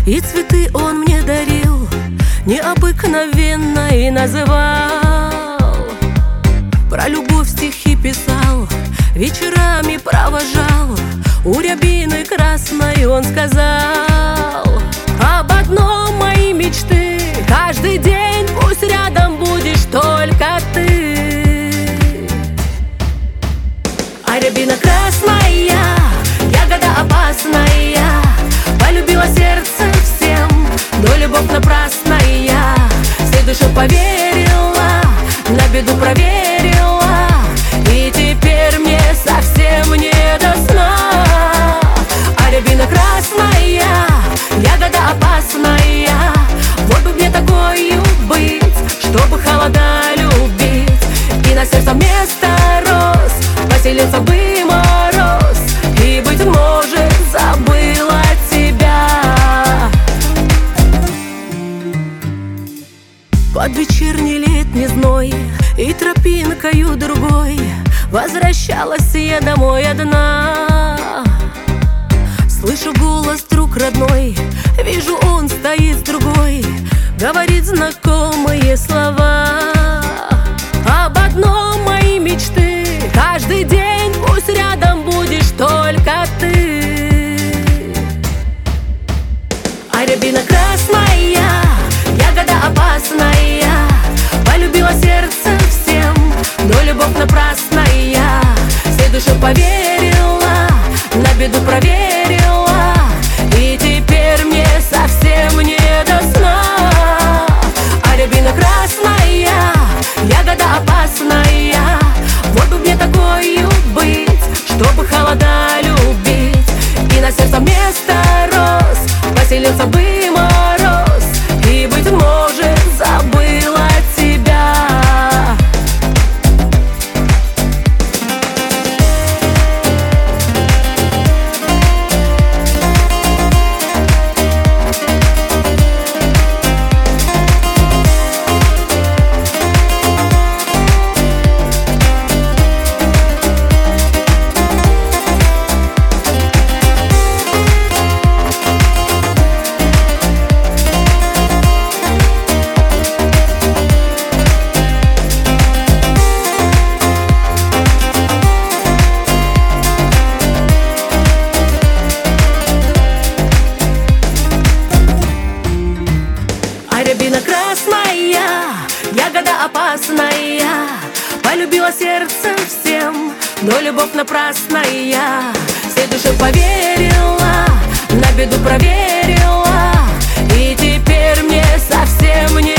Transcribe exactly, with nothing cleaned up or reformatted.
И цветы он мне дарил необыкновенно и называл. Про любовь стихи писал, вечерами провожал. У рябины красной он сказал: об одном мои мечты, каждый день пусть рядом будешь только ты. А рябина красная, ягода опасная, полюбила сердце всем, но любовь напрасная. Всей душе поверила, на беду проверила, и теперь мне совсем не до сна. А рябина красная, ягода опасная, вот бы мне такою быть, чтобы холода любить. И на сердце вместо роз поселился бы мороз, и, быть может, забыла тебя. Под вечерний летний зной и тропинкою другой возвращалась я домой одна. Слышу голос друг родной, вижу, он стоит с другой, говорит знакомые слова. Об одном мои мечты, каждый день пусть рядом будешь только ты. А рябина красная, ягода опасная, полюбила сердце всем, но любовь напрасная. Всей душе поверила, на беду проверила, и теперь мне совсем не до сна. А рябина красная, ягода опасная, вот бы мне такою быть, чтобы холода любить. И на сердце вместо роз поселился бы мороз, и, быть может, забыла тебя. Рябина красная, ягода опасная, полюбила сердце всем, но любовь напрасная. Всей душе поверила, на беду проверила, и теперь мне совсем не